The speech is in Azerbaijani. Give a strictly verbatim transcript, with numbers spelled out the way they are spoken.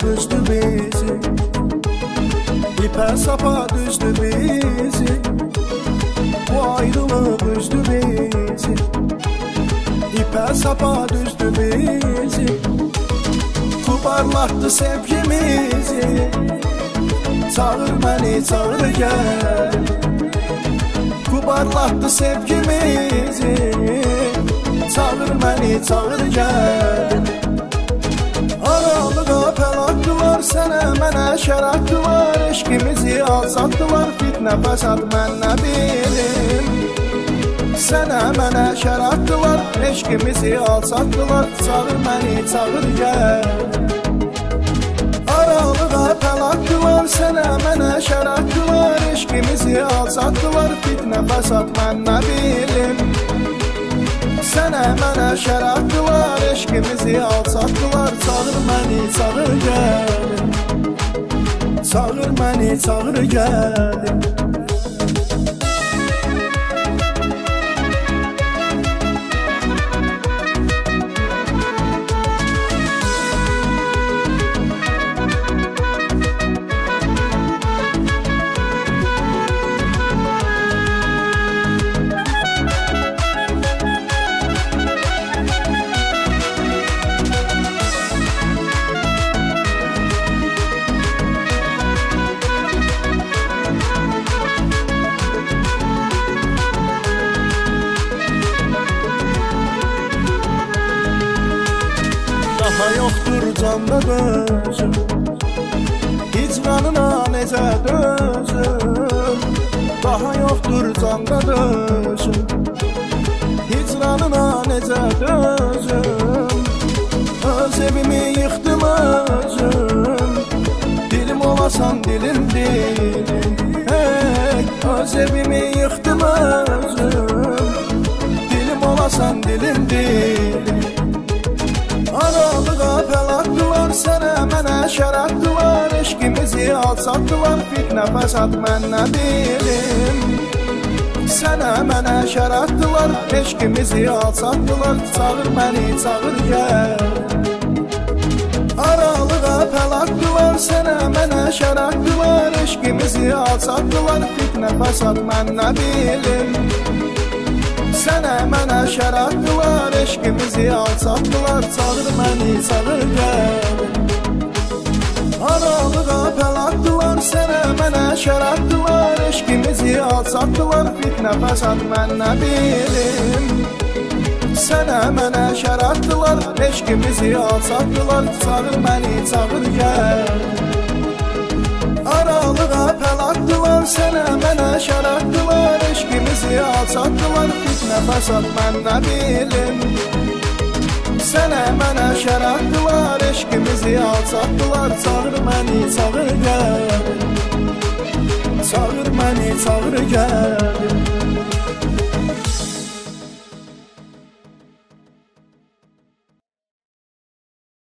düzdü bizi, ipə sapa düzdü bizi, bu ayrılıq üzdü bizi, ipə sapa düzdü bizi, kubarlattı sevgimizi, çağır məni, çağır gəl, kubarlattı sevgimizi, çağır məni, çağır gəl. Aralığa fəlakdılar, sənə mənə şəratdılar, eşqimizi alçatdılar, fitnə fəsad mən nə bilim. Sənə mənə şəratdılar, eşqimizi alçatdılar, çağır məni, çağır gəl. Aralığa fəlakdılar, sənə mənə şəratdılar, eşqimizi alçatdılar, fitnə fəsad mən nə bilim. Sənə mənə şəratdılar, eşqimizi alçatdılar, çağır məni, çağır gəl. Çağır məni, çağır gəl. Daha yoxdur canda dözüm, hicranına necə dözüm. Daha yoxdur canda dözüm, hicranına necə dözüm. Öz evimi yıxdım özüm, dilim olasan dilim dilim. Hey, öz evimi yıxdım özüm, dilim olasan dilim dilim. Aralığa fəlakdılar, sənə mənə şəratdılar, eşqimizi alçatdılar, fitnə fəsad mən nə bilim. Sənə mənə şəratdılar, eşqimizi alçatdılar, çağır məni, çağır gəl. Aralığa fəlakdılar, sənə mənə şəratdılar, eşqimizi alçatdılar, fitnə fəsad mən nə bilim. Sənə mənə şəratdılar, eşqimizi alçatdılar, çağır məni, çağır gəl. Aralığa fəlakdılar, sənə mənə şəratdılar, eşqimizi alçatdılar, fitnə fəsad mən nə bilim. Sənə mənə şəratdılar, eşqimizi alçatdılar, çağır məni, çağır gəl. Aralığa fəlakdılar, sənə mənə şəratdılar, eşqimizi alçatdılar, fitnə fəsad mən nə bilim. Sənə mənə şəratdılar, eşqimizi alçatdılar, çağır məni, çağır gəl. Çağır məni, çağır gəl.